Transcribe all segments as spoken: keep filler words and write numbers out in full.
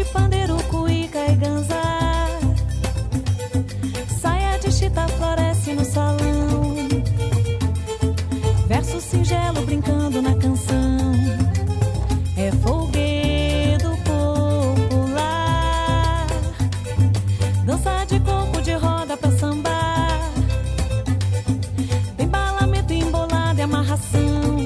de pandeiro, cuíca e ganzá. Saia de chita floresce no salão. Verso singelo brincando na canção. É folguedo popular. Dança de corpo de roda pra sambar. Tem balamento embolado e amarração.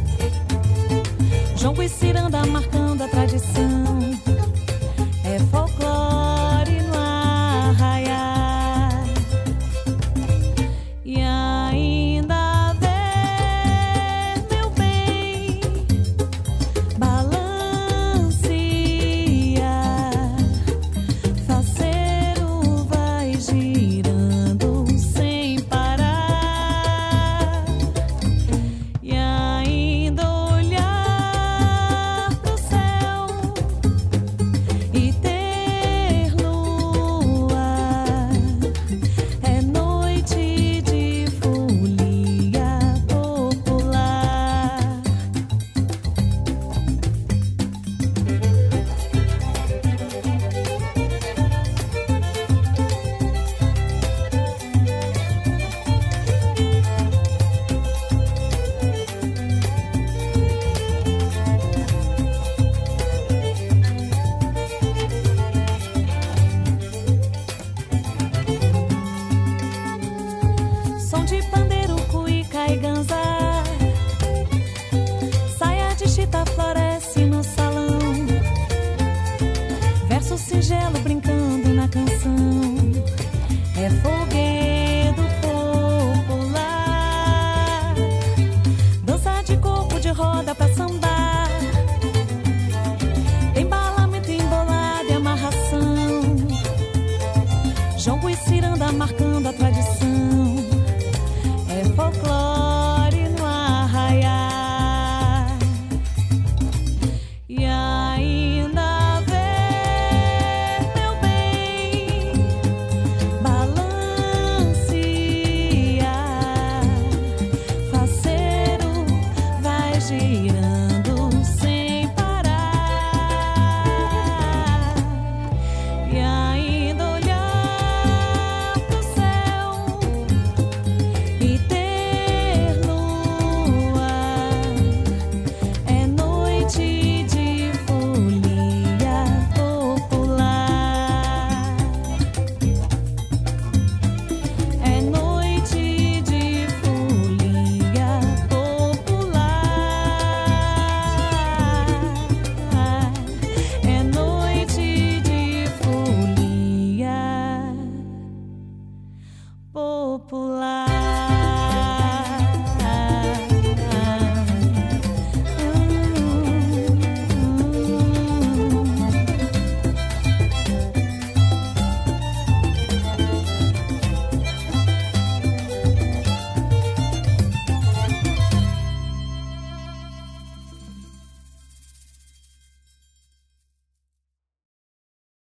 Jongo e ciranda marcando a tradição. É folclore no arraiar. E ainda ver, meu bem, balancear. Faceiro vai girando sem parar. E ainda olhar pro céu e ter luar. É noite de folia popular. Som de pandeiro, cuíca e ganzá. Saia de chita floresce no salão. Verso singelo brincando